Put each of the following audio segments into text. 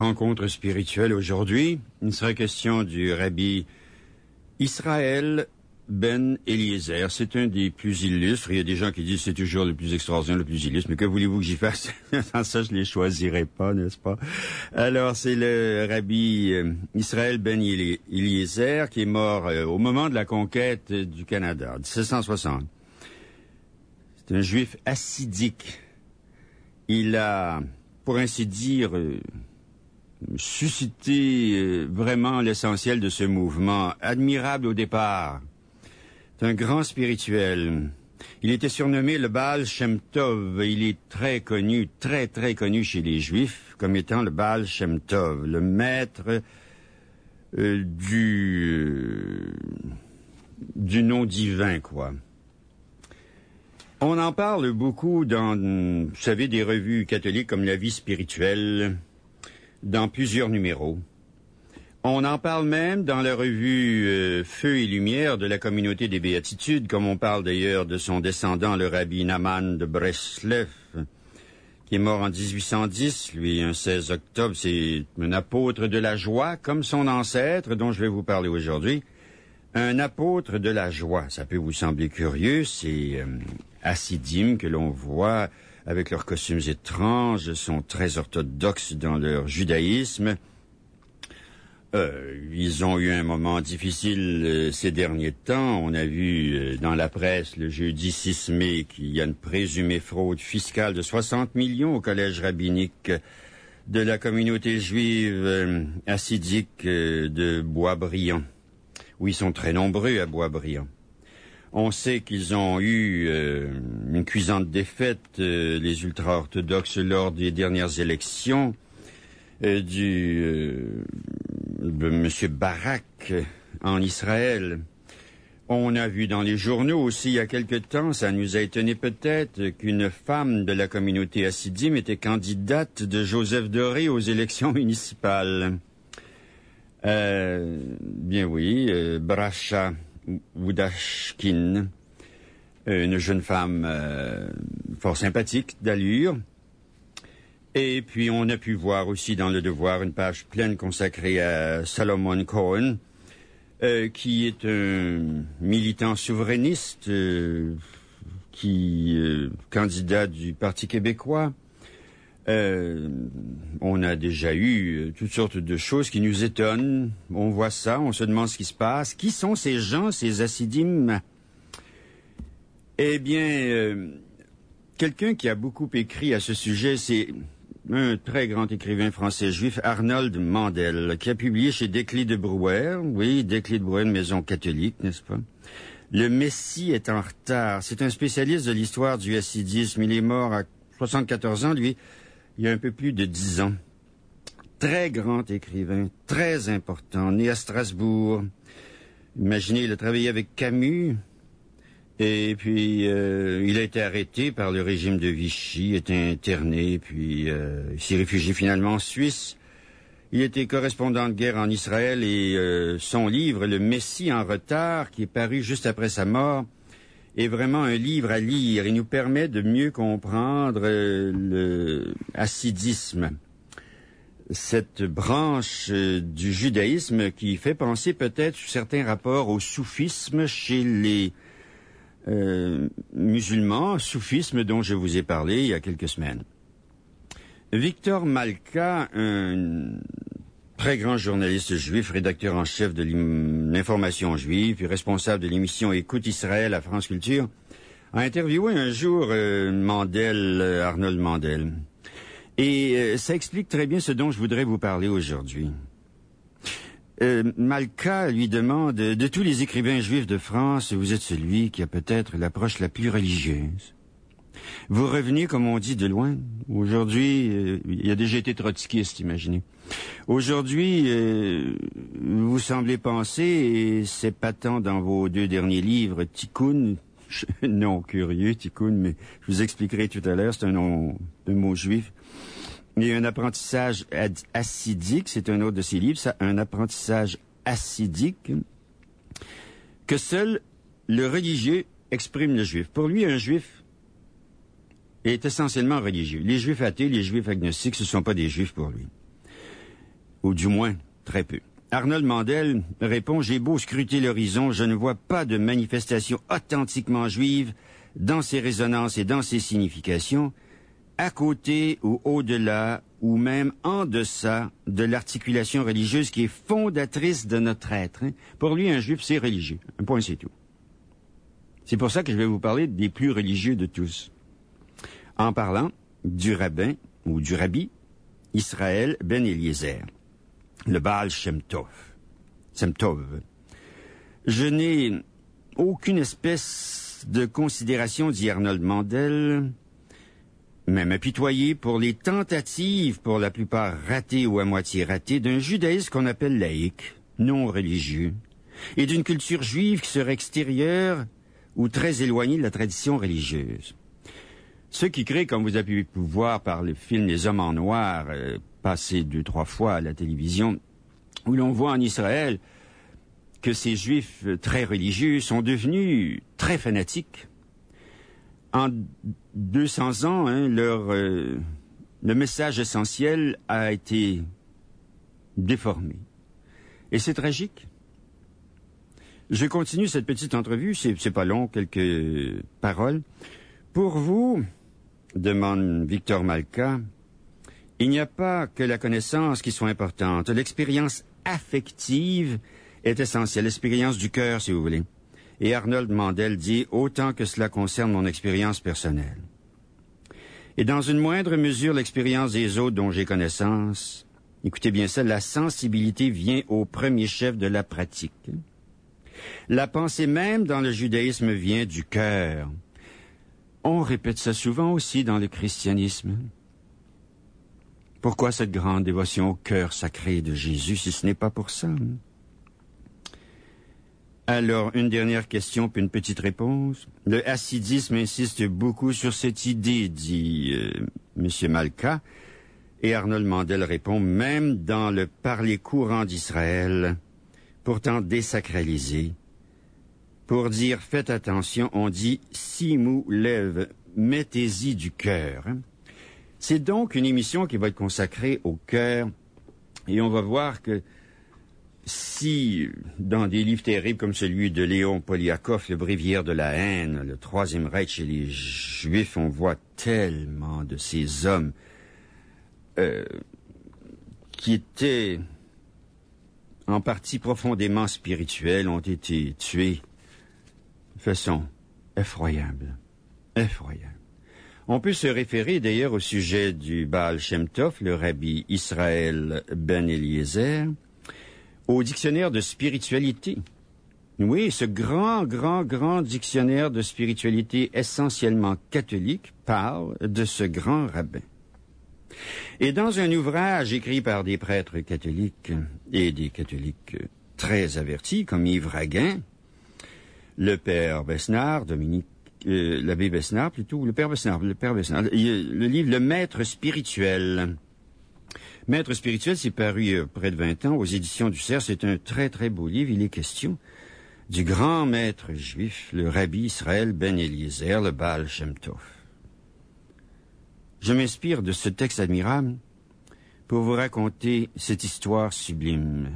rencontre spirituelle aujourd'hui. Il sera question du rabbi Israël Ben Eliezer. C'est un des plus illustres. Il y a des gens qui disent que c'est toujours le plus extraordinaire, le plus illustre. Mais que voulez-vous que j'y fasse? Sans ça, je les choisirai pas, n'est-ce pas? Alors, c'est le rabbi Israël Ben Eliezer qui est mort au moment de la conquête du Canada, 1760. C'est un juif hassidique. Il a, pour ainsi dire, suscité vraiment l'essentiel de ce mouvement, admirable au départ. C'est un grand spirituel. Il était surnommé le Baal Shem Tov. Il est très connu, très très connu chez les Juifs comme étant le Baal Shem Tov, le maître du nom divin, quoi. On en parle beaucoup dans, vous savez, des revues catholiques comme La Vie spirituelle, dans plusieurs numéros. On en parle même dans la revue Feu et Lumière de la Communauté des Béatitudes, comme on parle d'ailleurs de son descendant, le rabbi Nahman de Breslev, qui est mort en 1810, lui, un 16 octobre. C'est un apôtre de la joie, comme son ancêtre, dont je vais vous parler aujourd'hui. Un apôtre de la joie. Ça peut vous sembler curieux, c'est Hassidim que l'on voit avec leurs costumes étranges, sont très orthodoxes dans leur judaïsme. Ils ont eu un moment difficile ces derniers temps. On a vu dans la presse le jeudi 6 mai qu'il y a une présumée fraude fiscale de 60 millions au collège rabbinique de la communauté juive hassidique de Boisbriand, où ils sont très nombreux à Boisbriand. On sait qu'ils ont eu une cuisante défaite, les ultra-orthodoxes, lors des dernières élections de M. Barak en Israël. On a vu dans les journaux aussi il y a quelque temps, ça nous a étonné peut-être, qu'une femme de la communauté hassidim était candidate de Joseph Doré aux élections municipales. Bien oui, Bracha Wudashkin, une jeune femme fort sympathique d'allure. Et puis on a pu voir aussi dans Le Devoir une page pleine consacrée à Salomon Cohen, qui est un militant souverainiste, candidat du Parti québécois. On a déjà eu toutes sortes de choses qui nous étonnent. On voit ça, on se demande ce qui se passe. Qui sont ces gens, ces hassidim? Eh bien, quelqu'un qui a beaucoup écrit à ce sujet, c'est un très grand écrivain français juif, Arnold Mandel, qui a publié chez Desclés de Brouwer, oui, Desclés de Brouwer, une maison catholique, n'est-ce pas? Le Messie est en retard. C'est un spécialiste de l'histoire du hassidisme. Il est mort à 74 ans, lui, il y a un peu plus de 10 ans. Très grand écrivain, très important, né à Strasbourg. Imaginez, il a travaillé avec Camus. Et puis, il a été arrêté par le régime de Vichy, été interné, puis il s'est réfugié finalement en Suisse. Il était correspondant de guerre en Israël et son livre, Le Messie en retard, qui est paru juste après sa mort, est vraiment un livre à lire. Il nous permet de mieux comprendre le hassidisme, cette branche du judaïsme qui fait penser peut-être sous certains rapports au soufisme chez les musulmans, soufisme dont je vous ai parlé il y a quelques semaines. Victor Malka, un très grand journaliste juif, rédacteur en chef de l'information juive et responsable de l'émission Écoute Israël à France Culture, a interviewé un jour Arnold Mandel. Et ça explique très bien ce dont je voudrais vous parler aujourd'hui. Malka lui demande, de tous les écrivains juifs de France, vous êtes celui qui a peut-être l'approche la plus religieuse. Vous revenez, comme on dit, de loin. Aujourd'hui, il a déjà été trotskiste, imaginez. Aujourd'hui, vous semblez penser, et c'est patent dans vos 2 derniers livres, Tikkun, nom curieux, Tikkun, mais je vous expliquerai tout à l'heure, c'est un mot juif. Il y a un apprentissage hassidique, c'est un autre de ses livres, ça, un apprentissage hassidique, que seul le religieux exprime le juif. Pour lui, un juif est essentiellement religieux. Les juifs athées, les juifs agnostiques, ce ne sont pas des juifs pour lui. ou du moins très peu. Arnold Mandel répond « J'ai beau scruter l'horizon, je ne vois pas de manifestation authentiquement juive dans ses résonances et dans ses significations, à côté ou au-delà ou même en deçà de l'articulation religieuse qui est fondatrice de notre être. » Pour lui, un juif, c'est religieux. Un point, c'est tout. C'est pour ça que je vais vous parler des plus religieux de tous. En parlant du rabbin ou du rabbi Israël Ben Eliezer, le Baal Shem Tov. Je n'ai aucune espèce de considération, dit Arnold Mandel, même apitoyé pour les tentatives, pour la plupart ratées ou à moitié ratées, d'un judaïsme qu'on appelle laïque, non religieux, et d'une culture juive qui serait extérieure ou très éloignée de la tradition religieuse. Ceux qui créent, comme vous avez pu voir par le film Les Hommes en Noir, passé 2-3 fois à la télévision, où l'on voit en Israël que ces Juifs très religieux sont devenus très fanatiques. En 200 ans, le message essentiel a été déformé. Et c'est tragique. Je continue cette petite entrevue, c'est pas long, quelques paroles. Pour vous, demande Victor Malka, il n'y a pas que la connaissance qui soit importante. L'expérience affective est essentielle, l'expérience du cœur, si vous voulez. Et Arnold Mandel dit, autant que cela concerne mon expérience personnelle. Et dans une moindre mesure, l'expérience des autres dont j'ai connaissance, écoutez bien ça, la sensibilité vient au premier chef de la pratique. La pensée même dans le judaïsme vient du cœur. On répète ça souvent aussi dans le christianisme. Pourquoi cette grande dévotion au cœur sacré de Jésus si ce n'est pas pour ça? Alors, une dernière question puis une petite réponse. Le hassidisme insiste beaucoup sur cette idée, dit M. Malka, et Arnold Mandel répond, même dans le parler courant d'Israël, pourtant désacralisé, pour dire faites attention, on dit simou lève, mettez-y du cœur. C'est donc une émission qui va être consacrée au cœur, et on va voir que si, dans des livres terribles comme celui de Léon Poliakov, Le Bréviaire de la haine, le Troisième Reich chez les Juifs, on voit tellement de ces hommes qui étaient en partie profondément spirituels, ont été tués de façon effroyable. Effroyable. On peut se référer d'ailleurs au sujet du Baal Shem Tov, le rabbi Israël Ben Eliezer, au dictionnaire de spiritualité. Oui, ce grand dictionnaire de spiritualité essentiellement catholique parle de ce grand rabbin. Et dans un ouvrage écrit par des prêtres catholiques et des catholiques très avertis, comme Yves Raguin, le père Besnard, l'abbé Besnard plutôt, le père Besnard, le livre Le Maître spirituel. Maître spirituel, c'est paru il y a près de 20 ans aux éditions du Cerf. C'est un très beau livre. Il est question du grand maître juif, le rabbi Israël Ben Eliezer, le Baal Shem Tov. Je m'inspire de ce texte admirable pour vous raconter cette histoire sublime.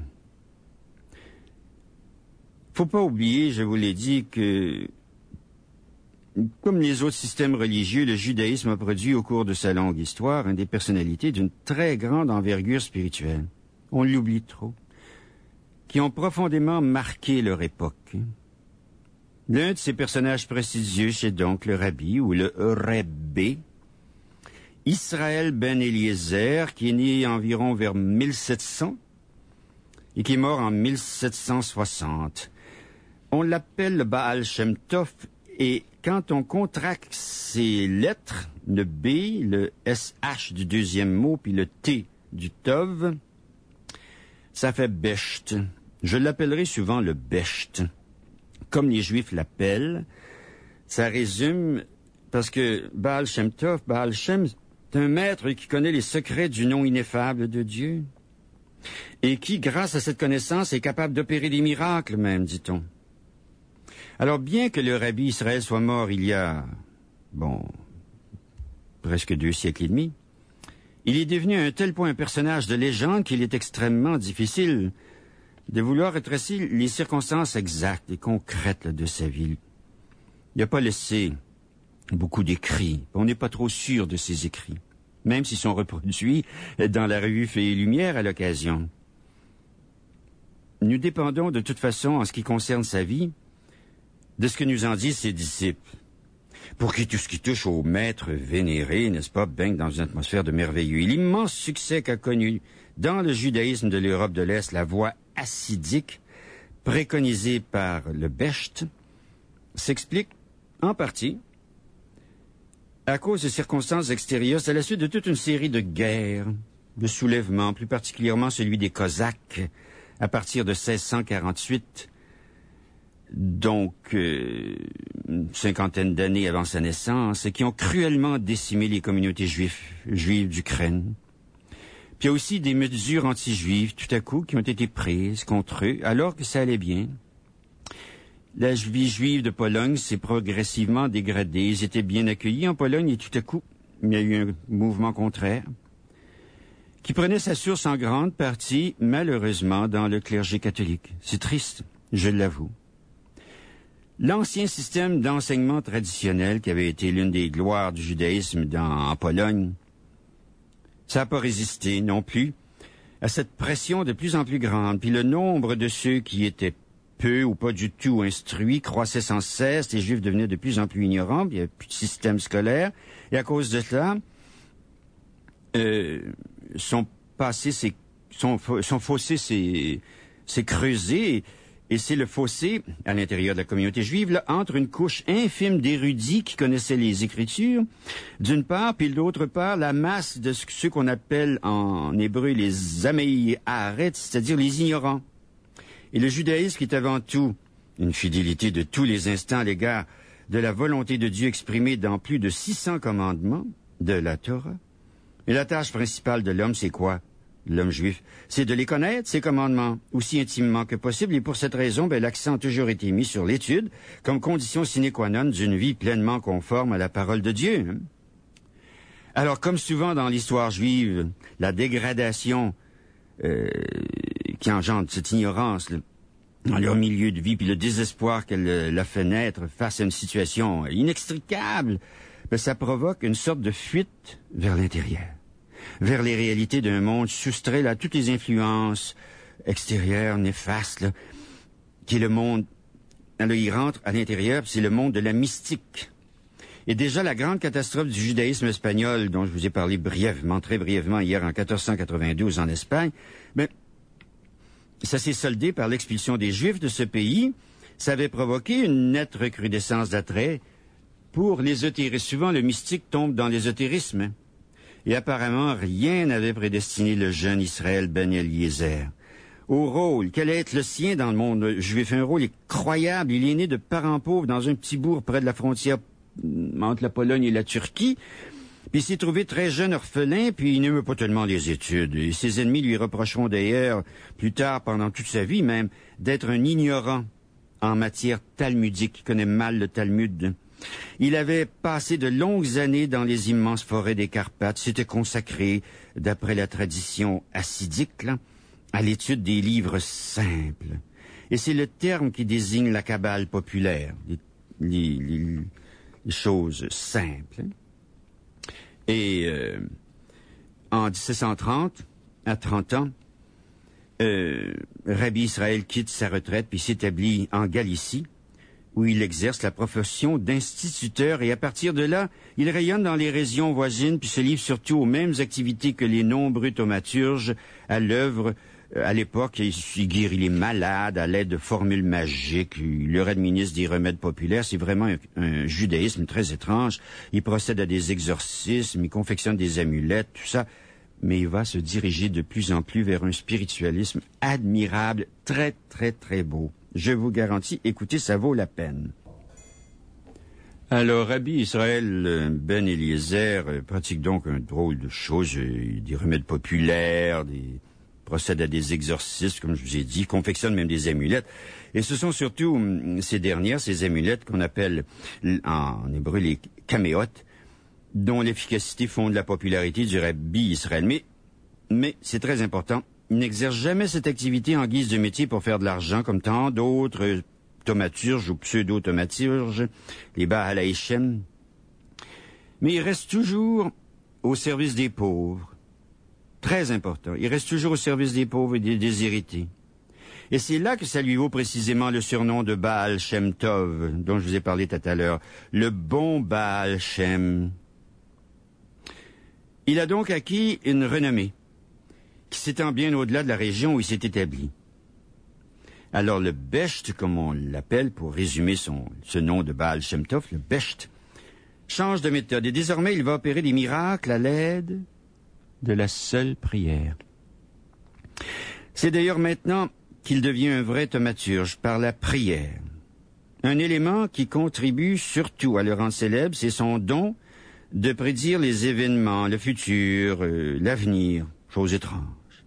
Faut pas oublier, je vous l'ai dit, que comme les autres systèmes religieux, le judaïsme a produit au cours de sa longue histoire des personnalités d'une très grande envergure spirituelle. On l'oublie trop. Qui ont profondément marqué leur époque. L'un de ces personnages prestigieux, c'est donc le rabbi ou le Rebbe, Israël Ben Eliezer, qui est né environ vers 1700 et qui est mort en 1760. On l'appelle le Baal Shem Tov, et quand on contracte ces lettres, le B, le SH du deuxième mot, puis le T du Tov, ça fait Besht. Je l'appellerai souvent le Besht, comme les Juifs l'appellent. Ça résume, parce que Baal Shem Tov, Baal Shem, c'est un maître qui connaît les secrets du nom ineffable de Dieu, et qui, grâce à cette connaissance, est capable d'opérer des miracles même, dit-on. Alors, bien que le rabbi Israël soit mort il y a, presque 2 siècles et demi, Il est devenu à un tel point un personnage de légende qu'il est extrêmement difficile de vouloir retracer les circonstances exactes et concrètes de sa vie. Il n'a pas laissé beaucoup d'écrits. On n'est pas trop sûr de ses écrits, même s'ils sont reproduits dans la revue Fait et Lumière à l'occasion. Nous dépendons de toute façon, en ce qui concerne sa vie, de ce que nous en disent ses disciples. Pour qui tout ce qui touche au maître vénéré, n'est-ce pas, baigne dans une atmosphère de merveilleux. Et l'immense succès qu'a connu dans le judaïsme de l'Europe de l'Est la voie hassidique préconisée par le Besht s'explique en partie à cause de circonstances extérieures. C'est à la suite de toute une série de guerres, de soulèvements, plus particulièrement celui des Cosaques à partir de 1648, donc une cinquantaine d'années avant sa naissance, qui ont cruellement décimé les communautés juives d'Ukraine. Puis il y a aussi des mesures anti-juives, tout à coup, qui ont été prises contre eux, alors que ça allait bien. La vie juive de Pologne s'est progressivement dégradée. Ils étaient bien accueillis en Pologne et tout à coup, il y a eu un mouvement contraire qui prenait sa source en grande partie, malheureusement, dans le clergé catholique. C'est triste, je l'avoue. L'ancien système d'enseignement traditionnel qui avait été l'une des gloires du judaïsme en Pologne, ça n'a pas résisté non plus à cette pression de plus en plus grande. Puis le nombre de ceux qui étaient peu ou pas du tout instruits croissait sans cesse. Les Juifs devenaient de plus en plus ignorants. Il n'y avait plus de système scolaire. Et à cause de cela, son fossé s'est creusé. Et c'est le fossé, à l'intérieur de la communauté juive, là, entre une couche infime d'érudits qui connaissaient les Écritures, d'une part, puis d'autre part, la masse de ceux qu'on appelle en hébreu les Amei Haaretz, c'est-à-dire les ignorants. Et le judaïsme qui est avant tout une fidélité de tous les instants à l'égard de la volonté de Dieu exprimée dans plus de 600 commandements de la Torah. Et la tâche principale de l'homme, c'est quoi? L'homme juif, c'est de les connaître, ces commandements, aussi intimement que possible, et pour cette raison, l'accent a toujours été mis sur l'étude, comme condition sine qua non d'une vie pleinement conforme à la parole de Dieu. Alors, comme souvent dans l'histoire juive, la dégradation qui engendre cette ignorance dans leur milieu de vie, puis le désespoir qu'elle la fait naître face à une situation inextricable, ça provoque une sorte de fuite vers l'intérieur, vers les réalités d'un monde soustrait là, à toutes les influences extérieures, néfastes, là, qui est le monde. Alors, il rentre à l'intérieur, c'est le monde de la mystique. Et déjà, la grande catastrophe du judaïsme espagnol, dont je vous ai parlé brièvement, très brièvement, hier en 1492 en Espagne, ça s'est soldé par l'expulsion des Juifs de ce pays. Ça avait provoqué une nette recrudescence d'attrait pour l'ésotérisme. Souvent, le mystique tombe dans l'ésotérisme. Et apparemment, rien n'avait prédestiné le jeune Israël Ben Eliezer au rôle qu'allait être le sien dans le monde juif. Un rôle incroyable. Il est né de parents pauvres dans un petit bourg près de la frontière entre la Pologne et la Turquie. Puis il s'est trouvé très jeune orphelin, puis il n'aimait pas tellement les études. Et ses ennemis lui reprocheront d'ailleurs, plus tard, pendant toute sa vie même, d'être un ignorant en matière talmudique. Il connaît mal le Talmud. Il avait passé de longues années dans les immenses forêts des Carpates, s'était consacré, d'après la tradition hassidique, là, à l'étude des livres simples. Et c'est le terme qui désigne la Kabbale populaire, les choses simples. Et en 1730, à 30 ans, Rabbi Israël quitte sa retraite puis s'établit en Galicie, où il exerce la profession d'instituteur, et à partir de là, il rayonne dans les régions voisines, puis se livre surtout aux mêmes activités que les nombreux thaumaturges à l'œuvre. À l'époque, il guérit les malades à l'aide de formules magiques, il leur administre des remèdes populaires. C'est vraiment un judaïsme très étrange. Il procède à des exorcismes, il confectionne des amulettes, tout ça. Mais il va se diriger de plus en plus vers un spiritualisme admirable, très, très, très beau. Je vous garantis, écoutez, ça vaut la peine. Alors, Rabbi Israël Ben Eliezer pratique donc un drôle de choses, des remèdes populaires, procède à des exorcismes, comme je vous ai dit, confectionne même des amulettes. Et ce sont surtout ces amulettes qu'on appelle en hébreu les kaméotes, dont l'efficacité fonde la popularité du Rabbi Israël. Mais c'est très important, il n'exerce jamais cette activité en guise de métier pour faire de l'argent comme tant d'autres thaumaturges ou pseudo-thaumaturges, les Baal HaShem. Mais il reste toujours au service des pauvres. Très important. Il reste toujours au service des pauvres et des déshérités. Et c'est là que ça lui vaut précisément le surnom de Baal Shem Tov, dont je vous ai parlé tout à l'heure. Le bon Baal Shem. Il a donc acquis une renommée qui s'étend bien au-delà de la région où il s'est établi. Alors le Besht, comme on l'appelle pour résumer ce nom de Baal Shem Tov, le Besht, change de méthode et désormais il va opérer des miracles à l'aide de la seule prière. C'est d'ailleurs maintenant qu'il devient un vrai thaumaturge par la prière. Un élément qui contribue surtout à le rendre célèbre, c'est son don de prédire les événements, le futur, l'avenir, chose étrange.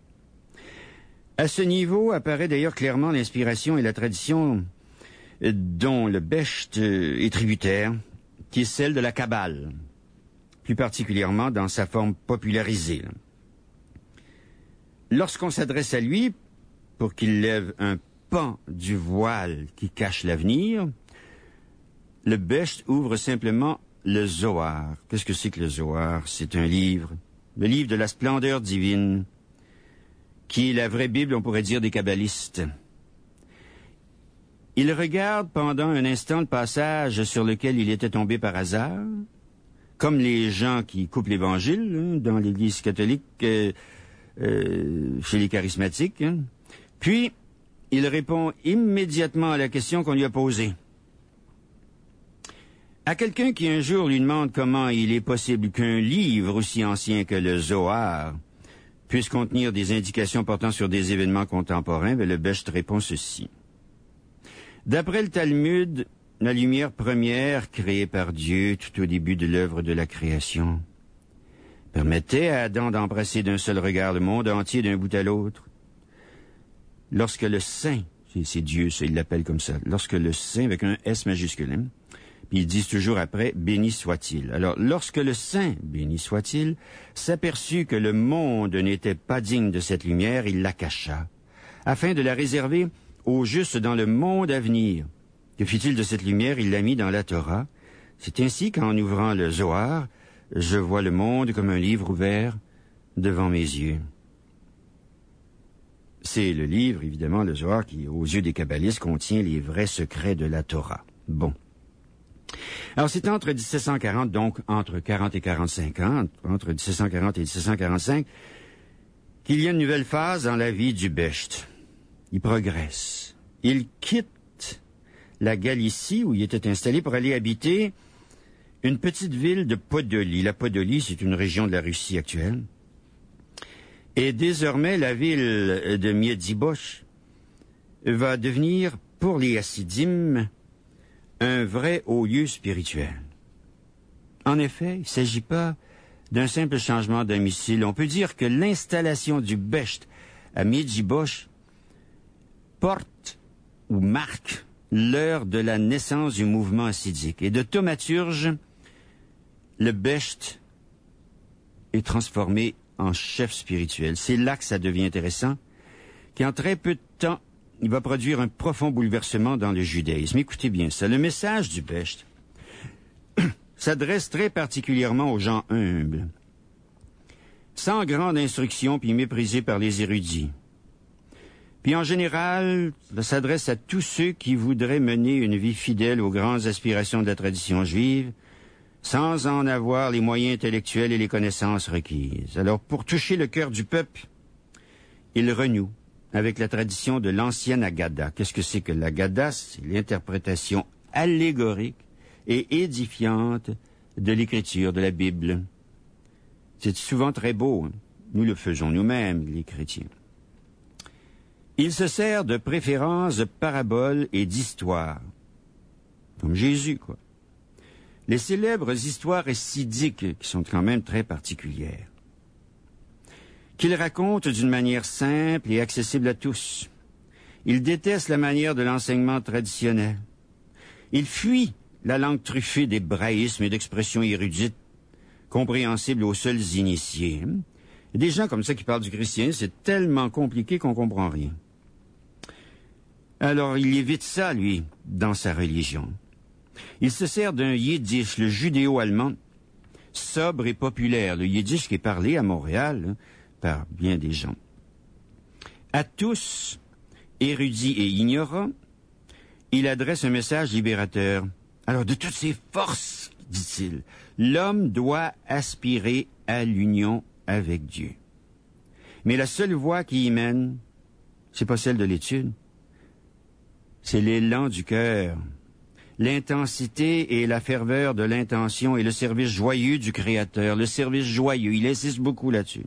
À ce niveau apparaît d'ailleurs clairement l'inspiration et la tradition dont le Besht est tributaire, qui est celle de la Kabbale, plus particulièrement dans sa forme popularisée. Lorsqu'on s'adresse à lui pour qu'il lève un pan du voile qui cache l'avenir, le Besht ouvre simplement le Zohar. Qu'est-ce que c'est que le Zohar? C'est un livre, le livre de la splendeur divine, qui est la vraie Bible, on pourrait dire, des kabbalistes. Il regarde pendant un instant le passage sur lequel il était tombé par hasard, comme les gens qui coupent l'Évangile dans l'Église catholique, chez les charismatiques. Puis, il répond immédiatement à la question qu'on lui a posée. À quelqu'un qui un jour lui demande comment il est possible qu'un livre aussi ancien que le Zohar puisse contenir des indications portant sur des événements contemporains, le Besht répond ceci. D'après le Talmud, la lumière première créée par Dieu tout au début de l'œuvre de la création permettait à Adam d'embrasser d'un seul regard le monde entier d'un bout à l'autre. Lorsque le Saint, c'est Dieu, ça, il l'appelle comme ça, lorsque le Saint, avec un S majuscule, puis ils disent toujours après, béni soit-il. Alors, lorsque le Saint, béni soit-il, s'aperçut que le monde n'était pas digne de cette lumière, il la cacha, afin de la réserver au juste dans le monde à venir. Que fit-il de cette lumière? Il l'a mis dans la Torah. C'est ainsi qu'en ouvrant le Zohar, je vois le monde comme un livre ouvert devant mes yeux. C'est le livre, évidemment, le Zohar, qui, aux yeux des kabbalistes, contient les vrais secrets de la Torah. Bon. Alors, c'est entre 1740, donc entre 40 et 45 ans, entre 1740 et 1745, qu'il y a une nouvelle phase dans la vie du Besht. Il progresse. Il quitte la Galicie, où il était installé, pour aller habiter une petite ville de Podolie. La Podolie, c'est une région de la Russie actuelle. Et désormais, la ville de Miedzibosh va devenir, pour les Hassidim, un vrai haut lieu spirituel. En effet, il ne s'agit pas d'un simple changement d'un missile. On peut dire que l'installation du Besht à Miedzibosh porte ou marque l'heure de la naissance du mouvement hassidique. Et de thaumaturge, le Besht est transformé en chef spirituel. C'est là que ça devient intéressant, qu'en très peu de temps, il va produire un profond bouleversement dans le judaïsme. Écoutez bien ça. Le message du Besht s'adresse très particulièrement aux gens humbles, sans grande instruction puis méprisés par les érudits. Puis en général, ça s'adresse à tous ceux qui voudraient mener une vie fidèle aux grandes aspirations de la tradition juive, sans en avoir les moyens intellectuels et les connaissances requises. Alors, pour toucher le cœur du peuple, il renoue avec la tradition de l'ancienne Haggadah. Qu'est-ce que c'est que l'Haggadah? C'est l'interprétation allégorique et édifiante de l'Écriture, de la Bible. C'est souvent très beau. Hein? Nous le faisons nous-mêmes, les chrétiens. Il se sert de préférences de paraboles et d'histoires, comme Jésus, quoi. Les célèbres histoires hassidiques, qui sont quand même très particulières, qu'il raconte d'une manière simple et accessible à tous. Il déteste la manière de l'enseignement traditionnel. Il fuit la langue truffée d'hébraïsmes et d'expressions érudites, compréhensible aux seuls initiés. Des gens comme ça qui parlent du christianisme, c'est tellement compliqué qu'on comprend rien. Alors, il évite ça, lui, dans sa religion. Il se sert d'un yiddish, le judéo-allemand, sobre et populaire, le yiddish qui est parlé à Montréal par bien des gens. À tous, érudits et ignorants, il adresse un message libérateur. Alors, de toutes ses forces, dit-il, l'homme doit aspirer à l'union avec Dieu. Mais la seule voie qui y mène, c'est pas celle de l'étude. C'est l'élan du cœur, l'intensité et la ferveur de l'intention et le service joyeux du Créateur, le service joyeux. Il insiste beaucoup là-dessus.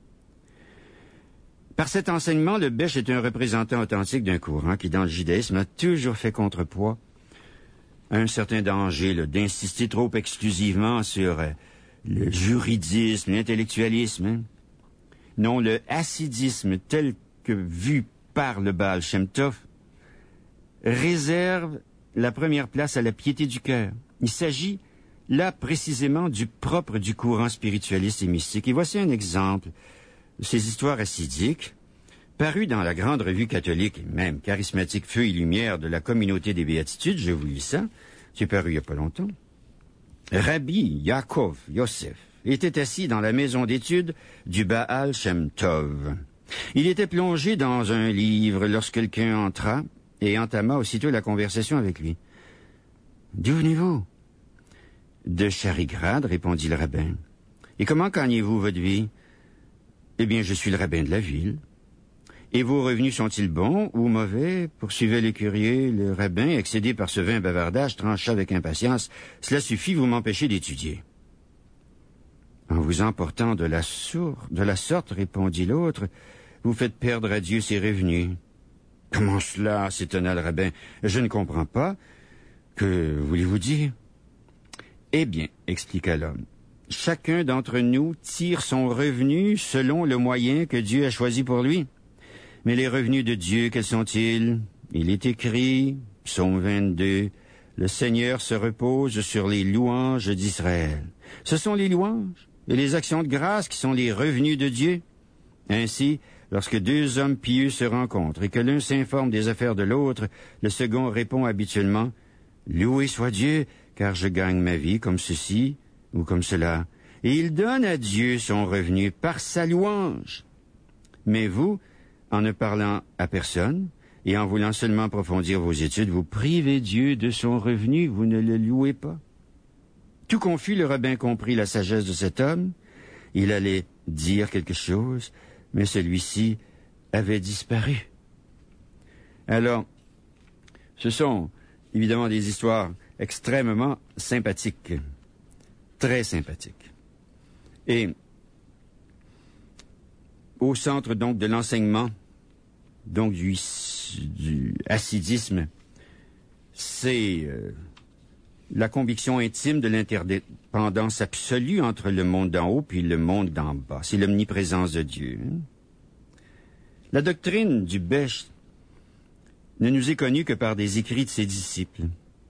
Par cet enseignement, le Besh est un représentant authentique d'un courant qui, dans le judaïsme, a toujours fait contrepoids à un certain danger d'insister trop exclusivement sur le juridisme, l'intellectualisme. Non, le hassidisme tel que vu par le Baal Shem Tov réserve la première place à la piété du cœur. Il s'agit là précisément du propre du courant spiritualiste et mystique. Et voici un exemple de ces histoires hassidiques, parues dans la grande revue catholique et même charismatique Feu et Lumière de la Communauté des Béatitudes. Je vous lis ça. C'est paru il n'y a pas longtemps. Rabbi Yaakov Yosef était assis dans la maison d'études du Baal Shem Tov. Il était plongé dans un livre lorsque quelqu'un entra et entama aussitôt la conversation avec lui. « D'où venez-vous? »« De Charigrad, répondit le rabbin. « Et comment gagnez-vous votre vie? »« Eh bien, je suis le rabbin de la ville. »« Et vos revenus sont-ils bons ou mauvais? » poursuivait le curieux. Le rabbin, excédé par ce vain bavardage, trancha avec impatience. « Cela suffit, vous m'empêchez d'étudier. »« En vous emportant de la sorte, répondit l'autre, vous faites perdre à Dieu ses revenus. »« Comment cela? » s'étonna le rabbin. « Je ne comprends pas. Que voulez-vous dire? » « Eh bien, expliqua l'homme, chacun d'entre nous tire son revenu selon le moyen que Dieu a choisi pour lui. Mais les revenus de Dieu, quels sont-ils? Il est écrit, psaume 22, « Le Seigneur se repose sur les louanges d'Israël. » Ce sont les louanges et les actions de grâce qui sont les revenus de Dieu. Ainsi, lorsque deux hommes pieux se rencontrent et que l'un s'informe des affaires de l'autre, le second répond habituellement, « Loué soit Dieu, car je gagne ma vie comme ceci ou comme cela. » Et il donne à Dieu son revenu par sa louange. Mais vous, en ne parlant à personne et en voulant seulement approfondir vos études, vous privez Dieu de son revenu, vous ne le louez pas. Tout confus, le rabbin comprit la sagesse de cet homme. Il allait dire quelque chose, mais celui-ci avait disparu. Alors, ce sont évidemment des histoires extrêmement sympathiques, très sympathiques. Et au centre donc de l'enseignement, donc du hassidisme, c'est la conviction intime de l'interdépendance absolue entre le monde d'en haut puis le monde d'en bas. C'est l'omniprésence de Dieu. La doctrine du Besh ne nous est connue que par des écrits de ses disciples,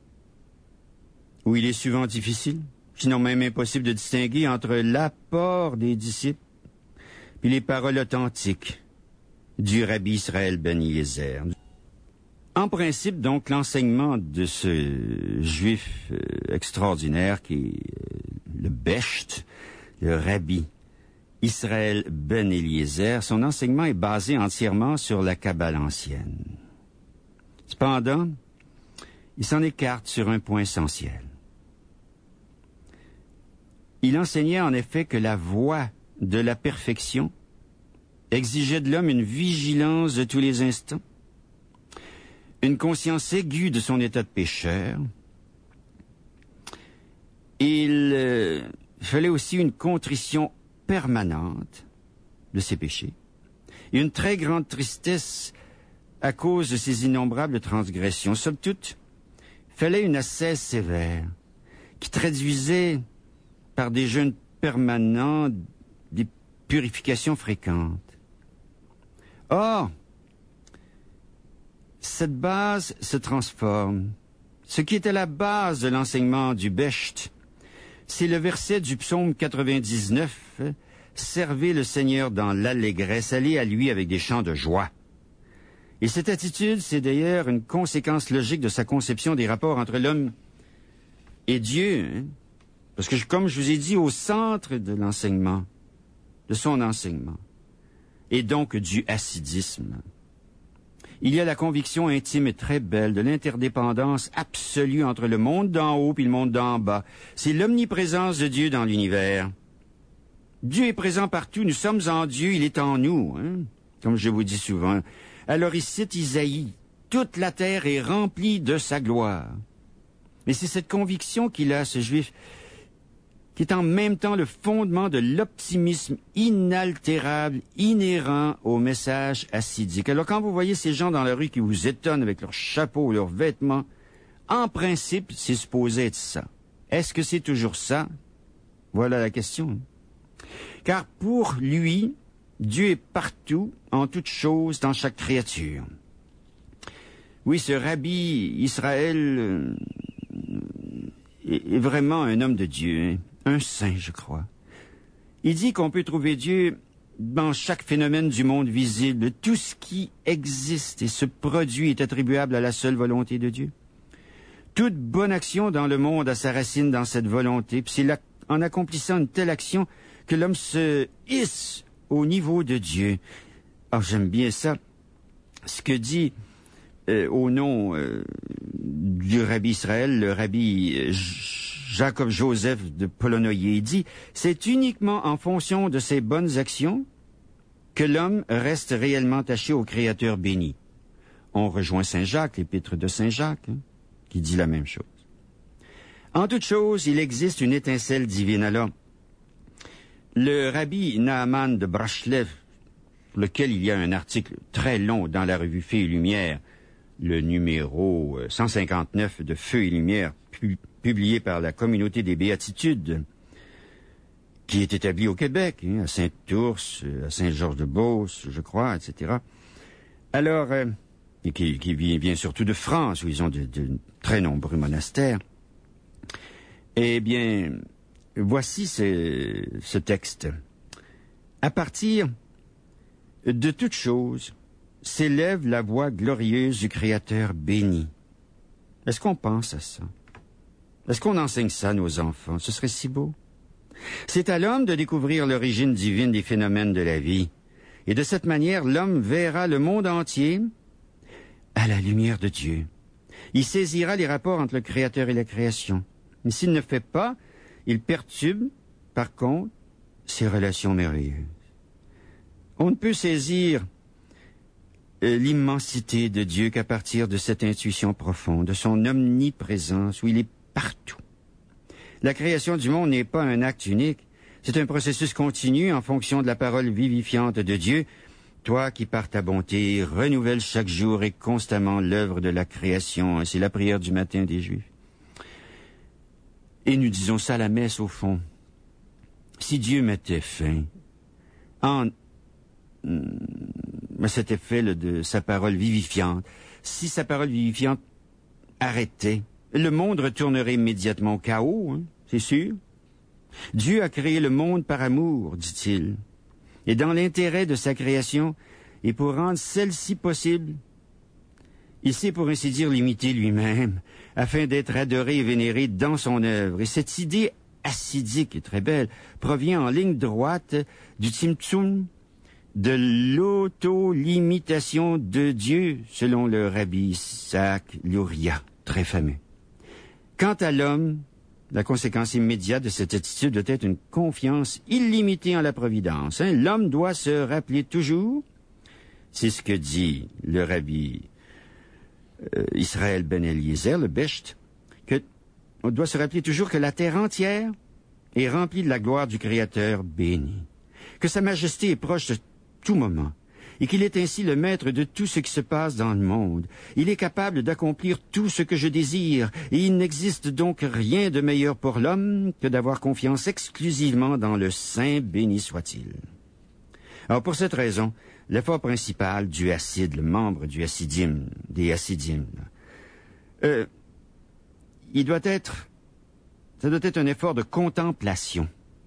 où il est souvent difficile, sinon même impossible de distinguer entre l'apport des disciples puis les paroles authentiques du Rabbi Israël ben Eliezer. En principe, donc, l'enseignement de ce juif extraordinaire qui est le Besht, le Rabbi Israël ben Eliezer, son enseignement est basé entièrement sur la Kabbale ancienne. Cependant, il s'en écarte sur un point essentiel. Il enseignait en effet que la voie de la perfection exigeait de l'homme une vigilance de tous les instants, une conscience aiguë de son état de pécheur. Il fallait aussi une contrition permanente de ses péchés et une très grande tristesse à cause de ses innombrables transgressions. Somme toute, il fallait une ascèse sévère qui traduisait par des jeûnes permanents, des purifications fréquentes. Or, cette base se transforme. Ce qui est à la base de l'enseignement du Besht C'est le verset du psaume 99, « Servez le Seigneur dans l'allégresse, allez à lui avec des chants de joie ». Et cette attitude, c'est d'ailleurs une conséquence logique de sa conception des rapports entre l'homme et Dieu. Hein? Parce que, comme je vous ai dit, au centre de l'enseignement, de son enseignement, et donc du hassidisme, il y a la conviction intime et très belle de l'interdépendance absolue entre le monde d'en haut et le monde d'en bas. C'est l'omniprésence de Dieu dans l'univers. Dieu est présent partout, nous sommes en Dieu, il est en nous, hein? Comme je vous dis souvent. Alors il cite Isaïe, « Toute la terre est remplie de sa gloire ». Mais c'est cette conviction qu'il a, ce juif, qui est en même temps le fondement de l'optimisme inaltérable, inhérent au message hassidique. Alors quand vous voyez ces gens dans la rue qui vous étonnent avec leurs chapeaux, leurs vêtements, en principe, c'est supposé être ça. Est-ce que c'est toujours ça? Voilà la question. Car pour lui, Dieu est partout, en toutes choses, dans chaque créature. Oui, ce rabbi Israël est vraiment un homme de Dieu, hein? Un saint, je crois. Il dit qu'on peut trouver Dieu dans chaque phénomène du monde visible. Tout ce qui existe et se produit est attribuable à la seule volonté de Dieu. Toute bonne action dans le monde a sa racine dans cette volonté, puis c'est en accomplissant une telle action que l'homme se hisse au niveau de Dieu. Ah, j'aime bien ça. Ce que dit au nom du rabbi Israël, le rabbi Jacob Joseph de Polonoïe, dit « C'est uniquement en fonction de ses bonnes actions que l'homme reste réellement attaché au Créateur béni. » On rejoint Saint Jacques, l'épître de Saint Jacques, hein, qui dit la même chose. En toute chose, il existe une étincelle divine. Alors, le rabbi Naaman de Brashlev, pour lequel il y a un article très long dans la revue Feu et Lumière, le numéro 159 de Feu et Lumière, publié par la Communauté des Béatitudes, qui est établie au Québec, hein, à Saint-Ours, à Saint-Georges-de-Beauce, je crois, etc. Alors, et qui vient surtout de France, où ils ont de très nombreux monastères. Eh bien, voici ce texte. À partir de toute chose, s'élève la voix glorieuse du Créateur béni. Est-ce qu'on pense à ça? Est-ce qu'on enseigne ça à nos enfants? Ce serait si beau. C'est à l'homme de découvrir l'origine divine des phénomènes de la vie. Et de cette manière, l'homme verra le monde entier à la lumière de Dieu. Il saisira les rapports entre le Créateur et la création. Mais s'il ne fait pas, il perturbe, par contre, ces relations merveilleuses. On ne peut saisir l'immensité de Dieu qu'à partir de cette intuition profonde, de son omniprésence, où il est partout. La création du monde n'est pas un acte unique, c'est un processus continu en fonction de la parole vivifiante de Dieu. Toi qui par ta bonté renouvelles chaque jour et constamment l'œuvre de la création. C'est la prière du matin des Juifs. Et nous disons ça à la messe au fond. Si Dieu mettait fin cet effet de sa parole vivifiante, si sa parole vivifiante arrêtait, le monde retournerait immédiatement au chaos, hein, c'est sûr. Dieu a créé le monde par amour, dit-il, et dans l'intérêt de sa création, et pour rendre celle-ci possible, il s'est pour ainsi dire limité lui-même, afin d'être adoré et vénéré dans son œuvre. Et cette idée hassidique et très belle provient en ligne droite du Tzimtzum, de l'auto-limitation de Dieu, selon le rabbi Isaac Luria, très fameux. Quant à l'homme, la conséquence immédiate de cette attitude doit être une confiance illimitée en la providence. Hein? L'homme doit se rappeler toujours, c'est ce que dit le rabbi Israël Ben Eliezer, le Besht, qu'on doit se rappeler toujours que la terre entière est remplie de la gloire du Créateur béni, que sa majesté est proche de tout moment, et qu'il est ainsi le maître de tout ce qui se passe dans le monde. Il est capable d'accomplir tout ce que je désire, et il n'existe donc rien de meilleur pour l'homme que d'avoir confiance exclusivement dans le Saint, béni soit-il. Alors pour cette raison, l'effort principal du Hassid, le membre du Hassidim, des Hassidim, il doit être ça doit être un effort de contemplation.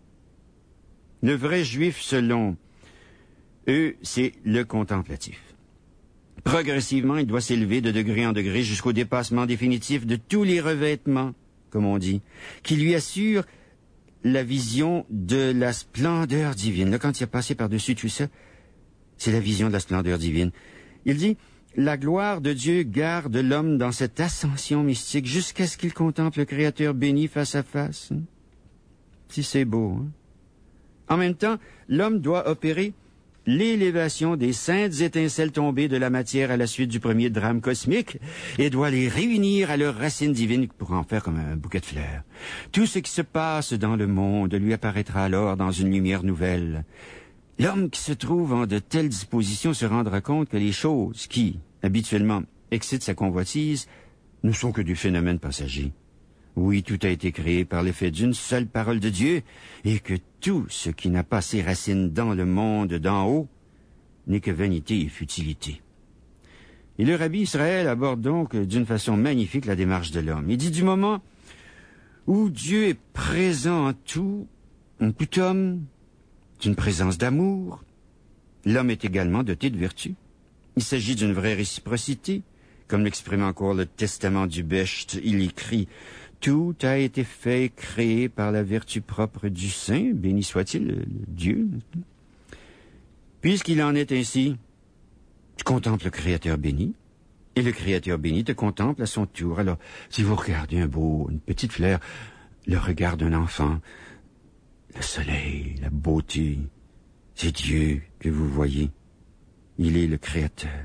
Le vrai juif, selon eux, c'est le contemplatif. Progressivement, il doit s'élever de degré en degré jusqu'au dépassement définitif de tous les revêtements, comme on dit, qui lui assurent la vision de la splendeur divine. Là, quand il a passé par-dessus tout ça, c'est la vision de la splendeur divine. Il dit, la gloire de Dieu garde l'homme dans cette ascension mystique jusqu'à ce qu'il contemple le Créateur béni face à face. Si c'est beau, hein? En même temps, l'homme doit opérer l'élévation des saintes étincelles tombées de la matière à la suite du premier drame cosmique et doit les réunir à leurs racines divines pour en faire comme un bouquet de fleurs. Tout ce qui se passe dans le monde lui apparaîtra alors dans une lumière nouvelle. L'homme qui se trouve en de telles dispositions se rendra compte que les choses qui, habituellement, excitent sa convoitise ne sont que du phénomène passager. Oui, tout a été créé par l'effet d'une seule parole de Dieu, et que tout ce qui n'a pas ses racines dans le monde d'en haut n'est que vanité et futilité. Et le rabbi Israël aborde donc d'une façon magnifique la démarche de l'homme. Il dit du moment où Dieu est présent en tout homme, d'une présence d'amour, l'homme est également doté de vertu. Il s'agit d'une vraie réciprocité, comme l'exprime encore le testament du Besht, il écrit « Tout a été fait, créé par la vertu propre du Saint, béni soit-il, le Dieu. » Puisqu'il en est ainsi, tu contemples le Créateur béni, et le Créateur béni te contemple à son tour. Alors, si vous regardez une petite fleur, le regard d'un enfant, le soleil, la beauté, c'est Dieu que vous voyez. Il est le Créateur.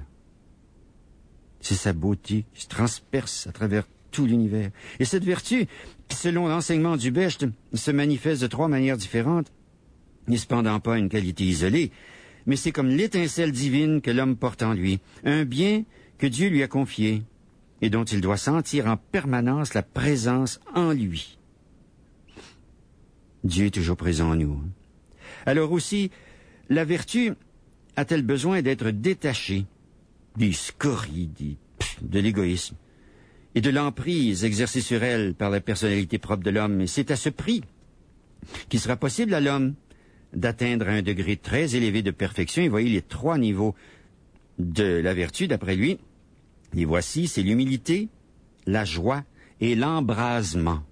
C'est sa beauté qui se transperce à travers tout l'univers. Et cette vertu, qui, selon l'enseignement du Besht, se manifeste de 3 manières différentes, n'est cependant pas une qualité isolée, mais c'est comme l'étincelle divine que l'homme porte en lui, un bien que Dieu lui a confié et dont il doit sentir en permanence la présence en lui. Dieu est toujours présent en nous. Alors aussi, la vertu a-t-elle besoin d'être détachée des scories, de l'égoïsme et de l'emprise exercée sur elle par la personnalité propre de l'homme. Et c'est à ce prix qu'il sera possible à l'homme d'atteindre un degré très élevé de perfection. Et voyez les 3 niveaux de la vertu, d'après lui. Les voici, c'est l'humilité, la joie et l'embrasement.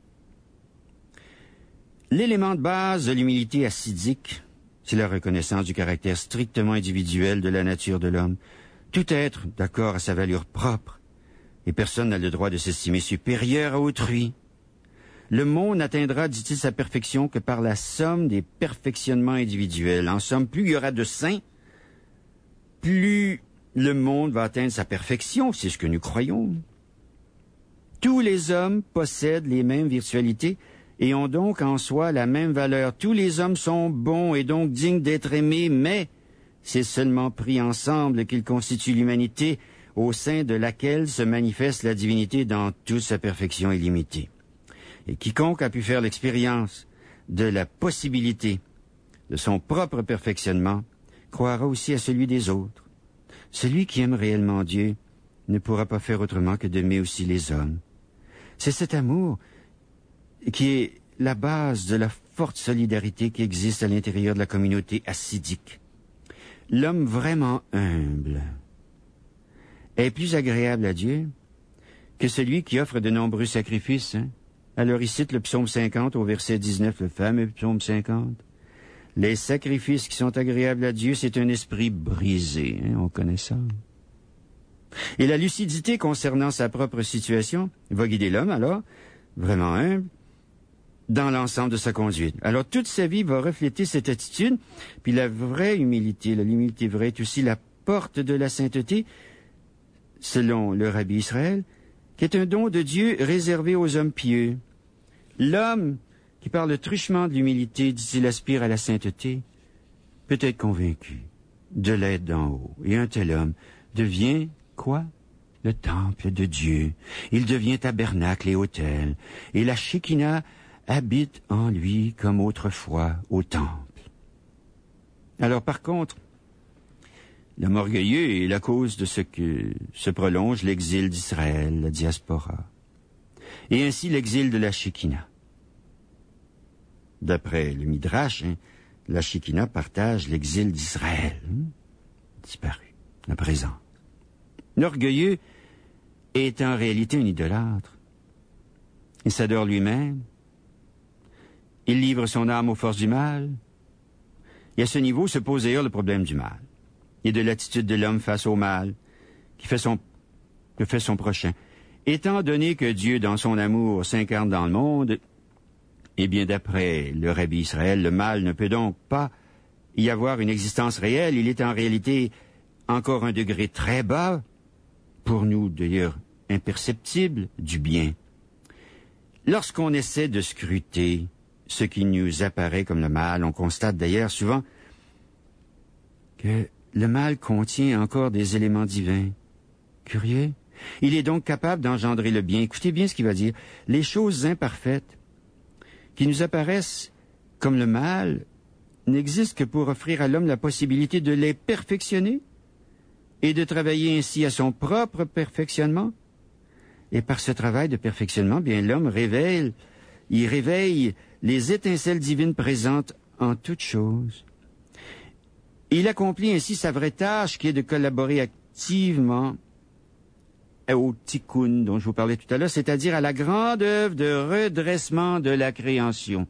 L'élément de base de l'humilité acidique, c'est la reconnaissance du caractère strictement individuel de la nature de l'homme. Tout être d'accord à sa valeur propre, et personne n'a le droit de s'estimer supérieur à autrui. Le monde n'atteindra, dit-il, sa perfection que par la somme des perfectionnements individuels. En somme, plus il y aura de saints, plus le monde va atteindre sa perfection, c'est ce que nous croyons. Tous les hommes possèdent les mêmes virtualités et ont donc en soi la même valeur. Tous les hommes sont bons et donc dignes d'être aimés, mais c'est seulement pris ensemble qu'ils constituent l'humanité au sein de laquelle se manifeste la divinité dans toute sa perfection illimitée. Et quiconque a pu faire l'expérience de la possibilité de son propre perfectionnement croira aussi à celui des autres. Celui qui aime réellement Dieu ne pourra pas faire autrement que d'aimer aussi les hommes. C'est cet amour qui est la base de la forte solidarité qui existe à l'intérieur de la communauté hassidique. L'homme vraiment humble est plus agréable à Dieu que celui qui offre de nombreux sacrifices. Alors il cite le psaume 50 au verset 19, le fameux psaume 50. Les sacrifices qui sont agréables à Dieu, c'est un esprit brisé. On connaît ça. Et la lucidité concernant sa propre situation va guider l'homme, alors, vraiment humble, dans l'ensemble de sa conduite. Alors, toute sa vie va refléter cette attitude, puis la vraie humilité, l'humilité vraie, est aussi la porte de la sainteté, selon le rabbi Israël, qui est un don de Dieu réservé aux hommes pieux. L'homme qui, par le truchement de l'humilité, dit-il, aspire à la sainteté, peut être convaincu de l'aide d'en haut. Et un tel homme devient, quoi? Le temple de Dieu. Il devient tabernacle et autel. Et la Shekinah habite en lui comme autrefois au temple. Alors, par contre, l'homme orgueilleux est la cause de ce que se prolonge l'exil d'Israël, la diaspora, et ainsi l'exil de la Shekinah. D'après le Midrash, la Shekinah partage l'exil d'Israël. Disparu, à présent. L'orgueilleux est en réalité un idolâtre. Il s'adore lui-même. Il livre son âme aux forces du mal. Et à ce niveau se pose d'ailleurs le problème du mal et de l'attitude de l'homme face au mal que fait son prochain. Étant donné que Dieu, dans son amour, s'incarne dans le monde, eh bien, d'après le Rabbi Israël, le mal ne peut donc pas y avoir une existence réelle. Il est en réalité encore un degré très bas, pour nous d'ailleurs imperceptible, du bien. Lorsqu'on essaie de scruter ce qui nous apparaît comme le mal, on constate d'ailleurs souvent que le mal contient encore des éléments divins. Curieux. Il est donc capable d'engendrer le bien. Écoutez bien ce qu'il va dire. Les choses imparfaites qui nous apparaissent comme le mal n'existent que pour offrir à l'homme la possibilité de les perfectionner et de travailler ainsi à son propre perfectionnement. Et par ce travail de perfectionnement, bien, l'homme réveille les étincelles divines présentes en toutes choses. Il accomplit ainsi sa vraie tâche qui est de collaborer activement au tikkun dont je vous parlais tout à l'heure, c'est-à-dire à la grande œuvre de redressement de la création.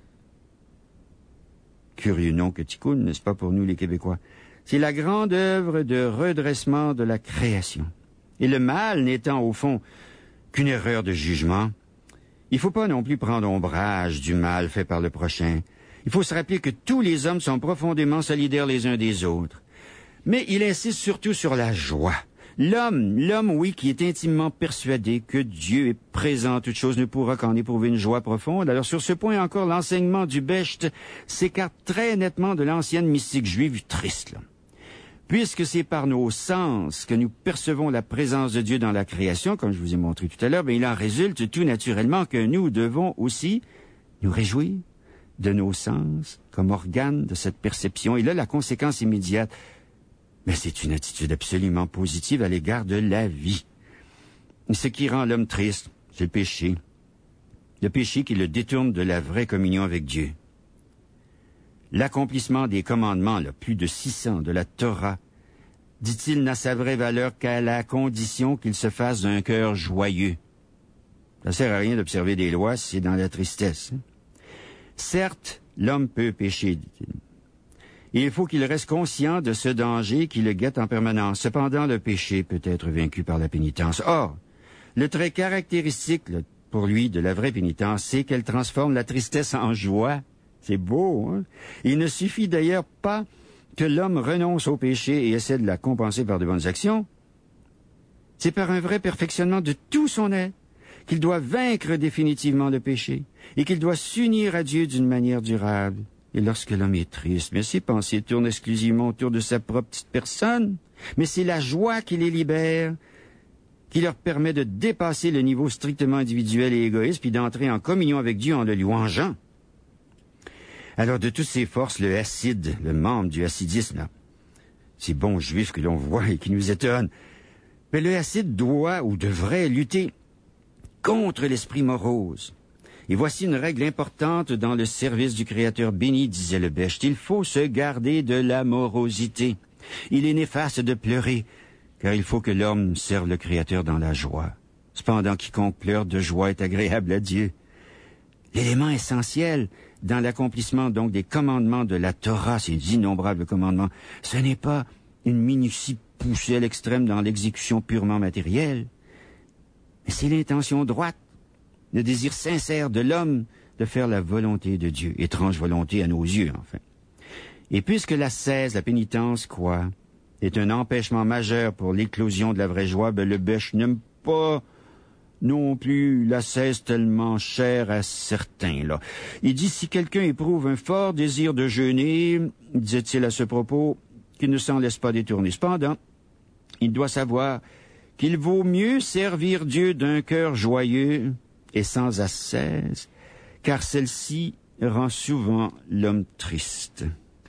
Curieux nom que tikkun, n'est-ce pas pour nous les Québécois? C'est la grande œuvre de redressement de la création. Et le mal n'étant au fond qu'une erreur de jugement, il ne faut pas non plus prendre ombrage du mal fait par le prochain. Il faut se rappeler que tous les hommes sont profondément solidaires les uns des autres. Mais il insiste surtout sur la joie. L'homme, oui, qui est intimement persuadé que Dieu est présent en toutes choses, ne pourra qu'en éprouver une joie profonde. Alors sur ce point encore, l'enseignement du Becht s'écarte très nettement de l'ancienne mystique juive triste. Puisque c'est par nos sens que nous percevons la présence de Dieu dans la création, comme je vous ai montré tout à l'heure, il en résulte tout naturellement que nous devons aussi nous réjouir de nos sens comme organe de cette perception. Et là, la conséquence immédiate, mais c'est une attitude absolument positive à l'égard de la vie. Ce qui rend l'homme triste, c'est le péché. Le péché qui le détourne de la vraie communion avec Dieu. L'accomplissement des commandements, plus de 600 de la Torah, dit-il, n'a sa vraie valeur qu'à la condition qu'il se fasse d'un cœur joyeux. Ça sert à rien d'observer des lois si c'est dans la tristesse. Certes, l'homme peut pécher, dit-il. Et il faut qu'il reste conscient de ce danger qui le guette en permanence. Cependant, le péché peut être vaincu par la pénitence. Or, le trait caractéristique pour lui de la vraie pénitence, c'est qu'elle transforme la tristesse en joie. C'est beau, hein? Il ne suffit d'ailleurs pas que l'homme renonce au péché et essaie de la compenser par de bonnes actions. C'est par un vrai perfectionnement de tout son être qu'il doit vaincre définitivement le péché et qu'il doit s'unir à Dieu d'une manière durable. Et lorsque l'homme est triste, mais ses pensées tournent exclusivement autour de sa propre petite personne, mais c'est la joie qui les libère, qui leur permet de dépasser le niveau strictement individuel et égoïste, puis d'entrer en communion avec Dieu en le louangeant. Alors, de toutes ces forces, le Hassid, le membre du hassidisme, ces bons juifs que l'on voit et qui nous étonnent, mais le Hassid doit ou devrait lutter contre l'esprit morose. Et voici une règle importante dans le service du Créateur béni, disait le Becht. Il faut se garder de la morosité. Il est néfaste de pleurer, car il faut que l'homme serve le Créateur dans la joie. Cependant, quiconque pleure de joie est agréable à Dieu. L'élément essentiel dans l'accomplissement donc des commandements de la Torah, ces innombrables commandements, ce n'est pas une minutie poussée à l'extrême dans l'exécution purement matérielle, mais c'est l'intention droite, le désir sincère de l'homme de faire la volonté de Dieu, étrange volonté à nos yeux, enfin. Et puisque l'ascèse, la pénitence, est un empêchement majeur pour l'éclosion de la vraie joie, le Becht n'aime pas non plus l'ascèse tellement chère à certains, Il dit, si quelqu'un éprouve un fort désir de jeûner, disait-il à ce propos, qu'il ne s'en laisse pas détourner. Cependant, il doit savoir qu'il vaut mieux servir Dieu d'un cœur joyeux et sans ascèse, car celle-ci rend souvent l'homme triste.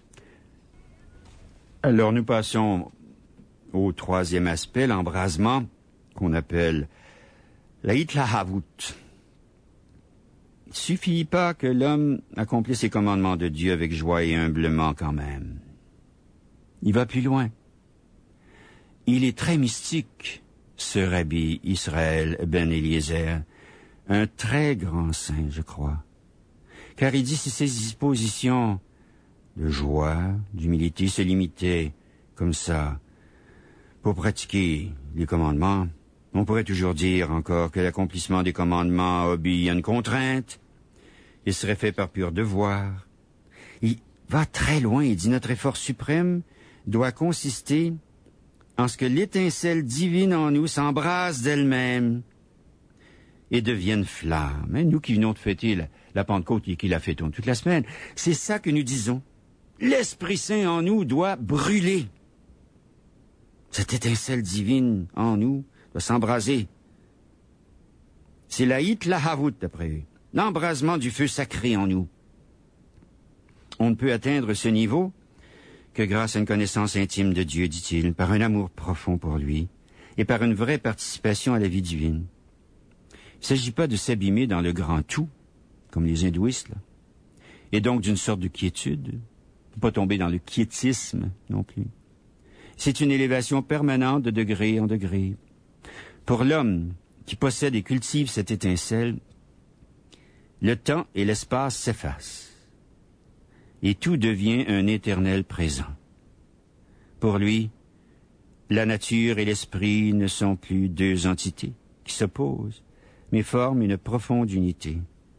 Alors nous passons au troisième aspect, l'embrasement, qu'on appelle la hitlahavut. il suffit pas que l'homme accomplisse les commandements de Dieu avec joie et humblement quand même. Il va plus loin. Il est très mystique, ce Rabbi Israël ben Eliezer, un très grand saint, je crois. Car il dit si ses dispositions de joie, d'humilité se limitaient comme ça pour pratiquer les commandements, on pourrait toujours dire encore que l'accomplissement des commandements obéit à une contrainte et serait fait par pur devoir. Il va très loin, il dit notre effort suprême doit consister en ce que l'étincelle divine en nous s'embrase d'elle-même et devienne flamme. Hein, nous qui venons de fêter la Pentecôte et qui la fêtons toute la semaine, c'est ça que nous disons. L'Esprit Saint en nous doit brûler. Cette étincelle divine en nous doit s'embraser. C'est la hitlahavut, d'après eux, l'embrasement du feu sacré en nous. On ne peut atteindre ce niveau que grâce à une connaissance intime de Dieu, dit-il, par un amour profond pour lui et par une vraie participation à la vie divine. Il ne s'agit pas de s'abîmer dans le grand tout, comme les hindouistes, là, et donc d'une sorte de quiétude, ne pas tomber dans le quiétisme non plus. C'est une élévation permanente de degré en degré. Pour l'homme qui possède et cultive cette étincelle, le temps et l'espace s'effacent et tout devient un éternel présent. Pour lui, la nature et l'esprit ne sont plus deux entités qui s'opposent, mais forment une profonde unité.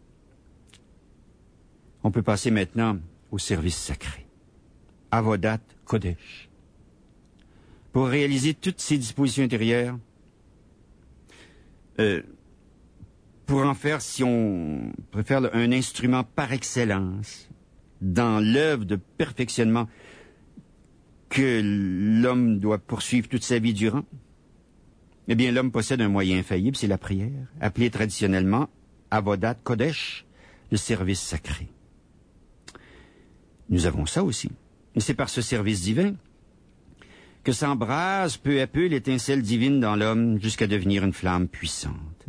On peut passer maintenant au service sacré. Avodat Kodesh. Pour réaliser toutes ces dispositions intérieures, pour en faire, si on préfère, un instrument par excellence dans l'œuvre de perfectionnement que l'homme doit poursuivre toute sa vie durant, eh bien, l'homme possède un moyen infaillible, c'est la prière, appelée traditionnellement Avodat Kodesh, le service sacré. Nous avons ça aussi. Et c'est par ce service divin que s'embrase peu à peu l'étincelle divine dans l'homme jusqu'à devenir une flamme puissante.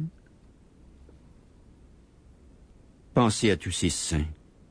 Pensez à tous ces saints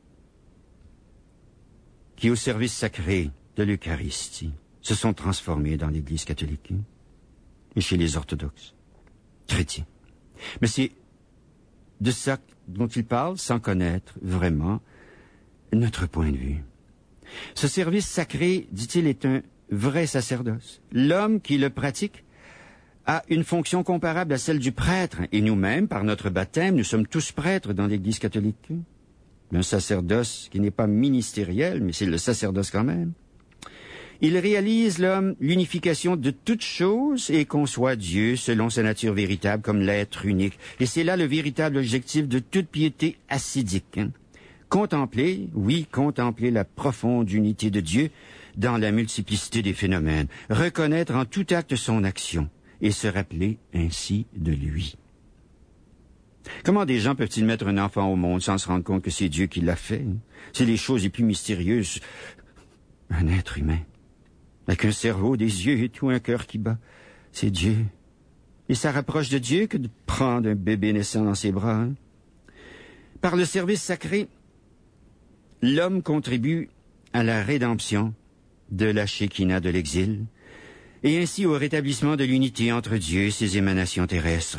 qui, au service sacré de l'Eucharistie, se sont transformés dans l'Église catholique et chez les orthodoxes, chrétiens. Mais c'est de ça dont il parle sans connaître vraiment notre point de vue. Ce service sacré, dit-il, est un vrai sacerdoce. L'homme qui le pratique a une fonction comparable à celle du prêtre. Et nous-mêmes, par notre baptême, nous sommes tous prêtres dans l'Église catholique. Un sacerdoce qui n'est pas ministériel, mais c'est le sacerdoce quand même. Il réalise, l'homme, l'unification de toutes choses et conçoit Dieu selon sa nature véritable comme l'être unique. Et c'est là le véritable objectif de toute piété hassidique. Contempler, oui, contempler la profonde unité de Dieu dans la multiplicité des phénomènes. Reconnaître en tout acte son action et se rappeler ainsi de lui. Comment des gens peuvent-ils mettre un enfant au monde sans se rendre compte que c'est Dieu qui l'a fait? C'est les choses les plus mystérieuses. Un être humain, avec un cerveau, des yeux et tout, un cœur qui bat. C'est Dieu. Et ça rapproche de Dieu que de prendre un bébé naissant dans ses bras. Hein? Par le service sacré, l'homme contribue à la rédemption de la Shekinah de l'exil, et ainsi au rétablissement de l'unité entre Dieu et ses émanations terrestres.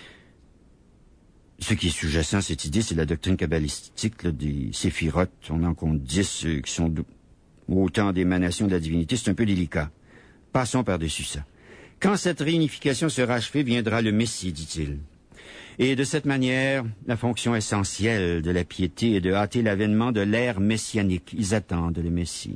Ce qui est sous-jacent à cette idée, c'est la doctrine kabbalistique des séphirotes. On en compte 10 qui sont autant d'émanations de la divinité. C'est un peu délicat. Passons par-dessus ça. Quand cette réunification sera achevée, viendra le Messie, dit-il. Et de cette manière, la fonction essentielle de la piété est de hâter l'avènement de l'ère messianique. Ils attendent le Messie.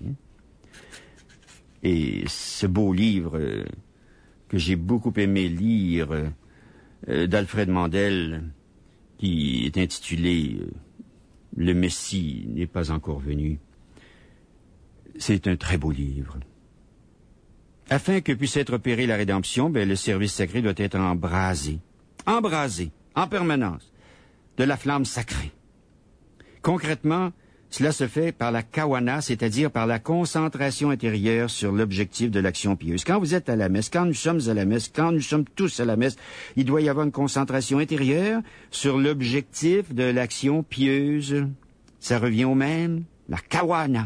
Et ce beau livre que j'ai beaucoup aimé lire d'Alfred Mandel, qui est intitulé « Le Messie n'est pas encore venu », c'est un très beau livre. Afin que puisse être opérée la rédemption, le service sacré doit être embrasé, en permanence, de la flamme sacrée. Concrètement, Cela se fait par la kawana, c'est-à-dire par la concentration intérieure sur l'objectif de l'action pieuse. Quand vous êtes à la messe, quand nous sommes à la messe, quand nous sommes tous à la messe, il doit y avoir une concentration intérieure sur l'objectif de l'action pieuse. Ça revient au même, la kawana.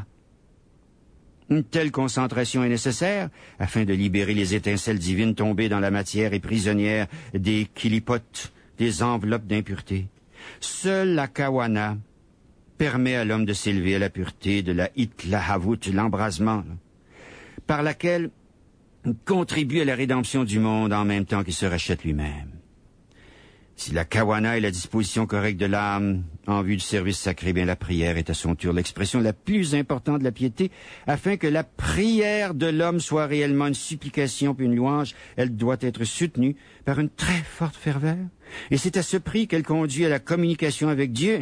Une telle concentration est nécessaire afin de libérer les étincelles divines tombées dans la matière et prisonnières des kilipotes, des enveloppes d'impureté. Seule la kawana permet à l'homme de s'élever à la pureté de la hitlahavut, l'embrasement, par laquelle il contribue à la rédemption du monde en même temps qu'il se rachète lui-même. Si la kawana est la disposition correcte de l'âme en vue du service sacré, bien la prière est à son tour l'expression la plus importante de la piété. Afin que la prière de l'homme soit réellement une supplication puis une louange, elle doit être soutenue par une très forte ferveur. Et c'est à ce prix qu'elle conduit à la communication avec Dieu.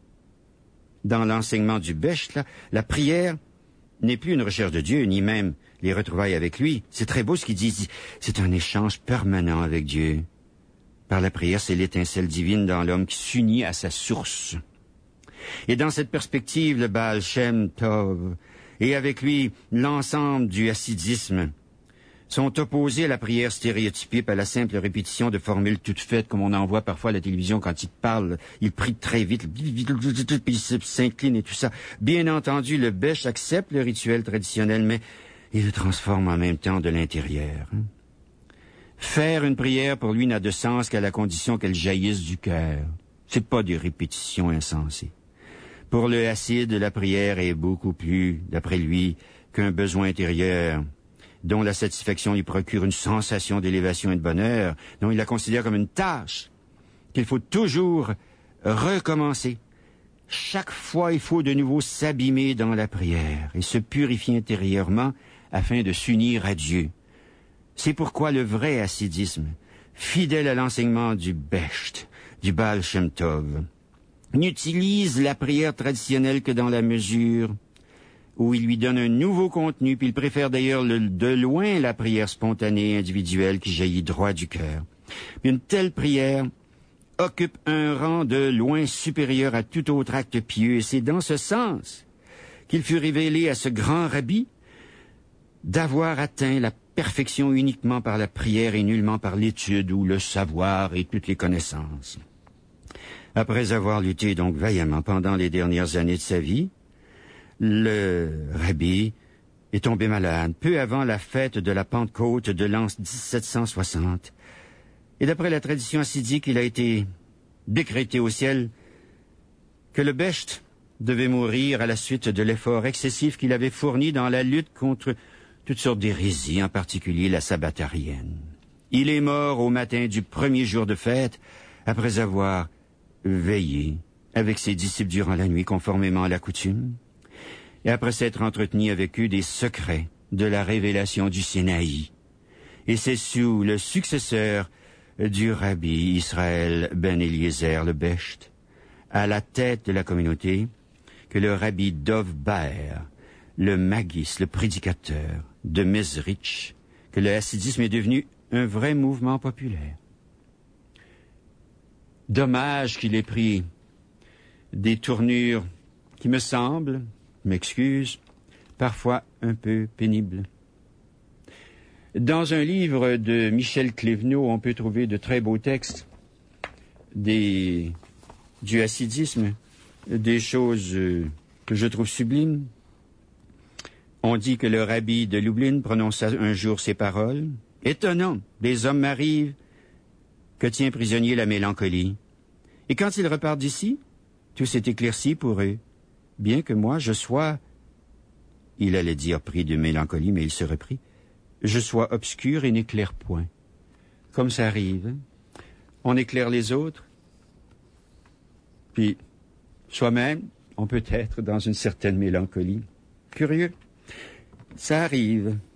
Dans l'enseignement du Besht, la prière n'est plus une recherche de Dieu, ni même les retrouvailles avec lui. C'est très beau ce qu'il dit. C'est un échange permanent avec Dieu. Par la prière, c'est l'étincelle divine dans l'homme qui s'unit à sa source. Et dans cette perspective, le Baal Shem Tov, et avec lui l'ensemble du hassidisme, sont opposés à la prière stéréotypée par la simple répétition de formules toutes faites, comme on en voit parfois à la télévision quand il parle, il prie très vite, puis il s'incline et tout ça. Bien entendu, le Besht accepte le rituel traditionnel, mais il le transforme en même temps de l'intérieur. Faire une prière pour lui n'a de sens qu'à la condition qu'elle jaillisse du cœur. C'est pas des répétitions insensées. Pour le Hassid, la prière est beaucoup plus, d'après lui, qu'un besoin intérieur, dont la satisfaction lui procure une sensation d'élévation et de bonheur, dont il la considère comme une tâche, qu'il faut toujours recommencer. Chaque fois, il faut de nouveau s'abîmer dans la prière et se purifier intérieurement afin de s'unir à Dieu. C'est pourquoi le vrai hassidisme, fidèle à l'enseignement du Besht, du Baal Shem Tov, n'utilise la prière traditionnelle que dans la mesure où il lui donne un nouveau contenu, puis il préfère d'ailleurs de loin la prière spontanée, individuelle, qui jaillit droit du cœur. Mais une telle prière occupe un rang de loin supérieur à tout autre acte pieux, et c'est dans ce sens qu'il fut révélé à ce grand rabbi d'avoir atteint la perfection uniquement par la prière et nullement par l'étude ou le savoir et toutes les connaissances. Après avoir lutté donc vaillamment pendant les dernières années de sa vie, le rabbi est tombé malade peu avant la fête de la Pentecôte de l'an 1760. Et d'après la tradition hassidique, il a été décrété au ciel que le Besht devait mourir à la suite de l'effort excessif qu'il avait fourni dans la lutte contre toutes sortes d'hérésies, en particulier la sabbatarienne. Il est mort au matin du premier jour de fête, après avoir veillé avec ses disciples durant la nuit, conformément à la coutume, et après s'être entretenu avec eux des secrets de la révélation du Sinaï. Et c'est sous le successeur du rabbi Israël ben Eliezer le Besht, à la tête de la communauté, que le rabbi Dov Ber, le maguis, le prédicateur de Mezrich, que le hassidisme est devenu un vrai mouvement populaire. Dommage qu'il ait pris des tournures qui me semblent, m'excuse, parfois un peu pénibles. Dans un livre de Michel Clévenot, on peut trouver de très beaux textes du hassidisme, des choses que je trouve sublimes. On dit que le rabbi de Lublin prononça un jour ces paroles. « Étonnant, des hommes m'arrivent que tient prisonnier la mélancolie. Et quand ils repartent d'ici, tout s'est éclairci pour eux. Bien que moi, je sois... » Il allait dire pris de mélancolie, mais il se reprit. « Je sois obscur et n'éclaire point. » Comme ça arrive, hein? On éclaire les autres, puis soi-même, on peut être dans une certaine mélancolie. Curieux. Ça arrive.